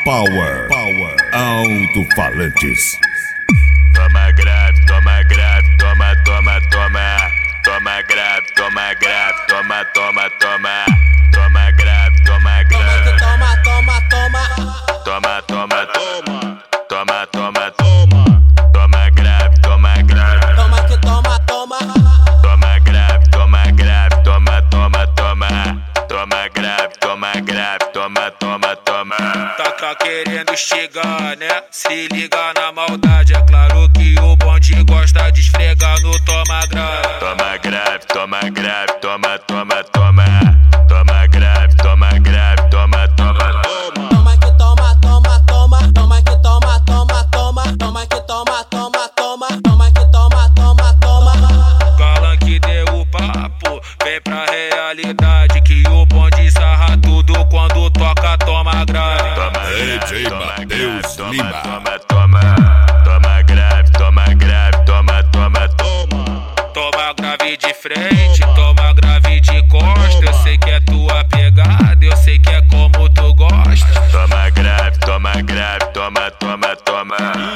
Power Alto-Falantes. Toma grave, toma grave, toma, toma, toma. Toma grave, toma grave, toma, toma, toma. Toma grave, toma grave. Toma, toma, toma. Toma, toma, toma. Toma, toma, toma. Toma grave, toma grave. Toma que toma, toma. Toma grave, toma grave, toma, toma, toma. Toma grave, toma grave, toma, toma, toma. Tá querendo chegar, né? Se liga na maldade, é claro que o bonde gosta de esfregar no toma grave. Toma grave, toma grave, toma, toma, toma. Toma grave, toma grave, toma, toma, toma. Toma que toma, toma, toma. Toma que toma, toma, toma. Toma que toma, toma, toma. Toma que toma, toma, toma. Galã que deu o papo, vem pra realidade que o bonde sarra tudo quando toca toma grave. Toma DJ grave, toma Matheus grave, Lima. toma, toma, toma. Toma grave, toma grave, toma, toma, toma. Toma grave de frente, toma grave de costa. Eu sei que é tua pegada, eu sei que é como tu gosta. Toma grave, toma grave, toma, toma, toma.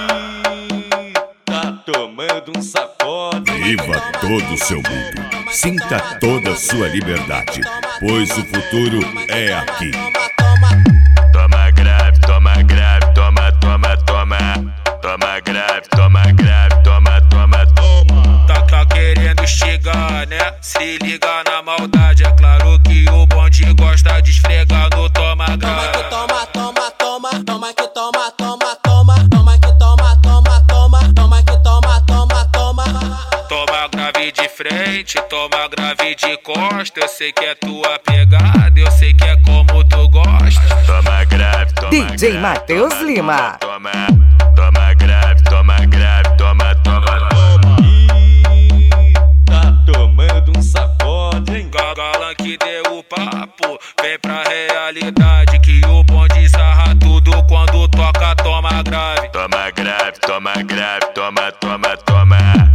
Tá tomando um sacode. Viva todo o seu mundo. Sinta toda a sua liberdade, pois o futuro é aqui. Toma grave, toma grave, toma, toma, toma. Toma grave, toma grave, toma, toma, toma. Tá querendo chegar, né? Se liga na maldade, é claro que o bonde gosta de esfregar no toma Toma que grave. toma, toma, toma. Toma que toma, toma, toma. Toma que toma, toma, toma. Toma que toma, toma, toma. Toma grave de frente, toma grave de costa. Eu sei que é tua pegada, eu sei que é como tu gosta. Toma grave, toma DJ grave, Matheus toma, Lima. Toma, toma grave, toma grave, toma, toma, toma. Tá tomando um sacode, hein? Galã que deu o papo, vem pra realidade que o bonde sarra tudo quando toca toma grave. Toma grave, toma grave, toma, toma, toma.